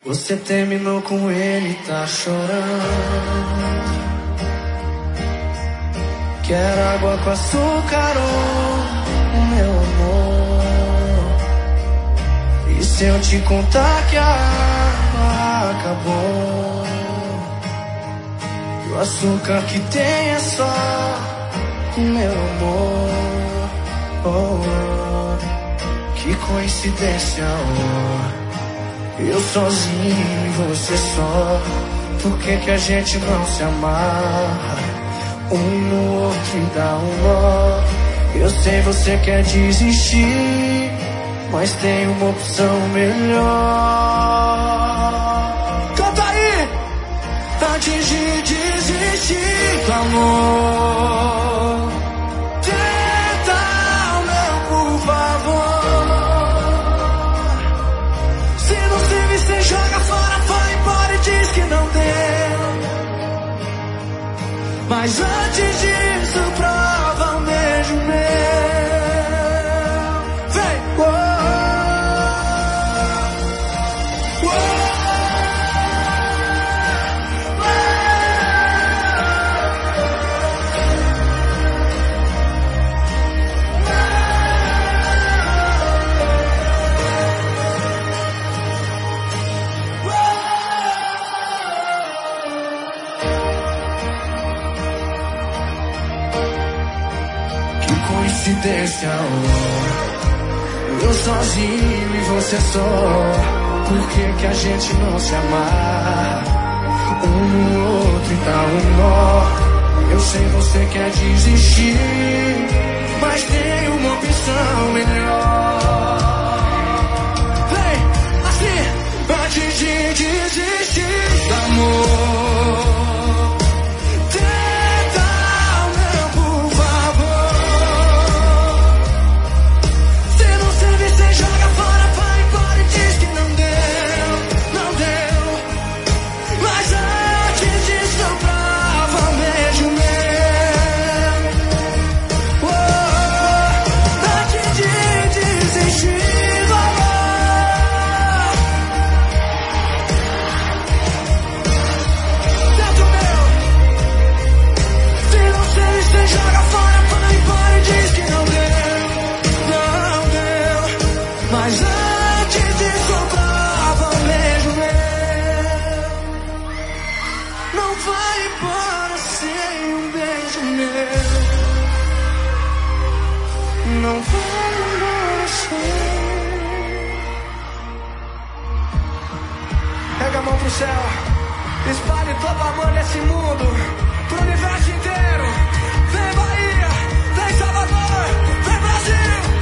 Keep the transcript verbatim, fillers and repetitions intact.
Você terminou com ele, tá chorando. Quer água com açúcar, oh, meu amor. E se eu te contar que a água acabou, e o açúcar que tem é só o meu amor. Oh, oh, que coincidência, oh. Eu sozinho e você só. Por que que a gente não se amarra um no outro e dá um nó? Eu sei você quer desistir, mas tem uma opção melhor. Canta aí! Antes de desistir do amor, tenta o meu, por favor. Se não serve, cê joga fora, vai embora e diz que não deu. Mas antes disso, prova um beijo meu. Vem! Uou, uou, coincidência, oh. Eu sozinho e você só. Por que que a gente não se amar um no outro e dá um nó? Eu sei você quer desistir, mas tem uma opção melhor. Vem, assim, antes de desistir do amor, não vai embora sem. Pega a mão pro céu, espalhe todo amor nesse mundo, pro universo inteiro. Vem Bahia, vem Salvador, vem Brasil.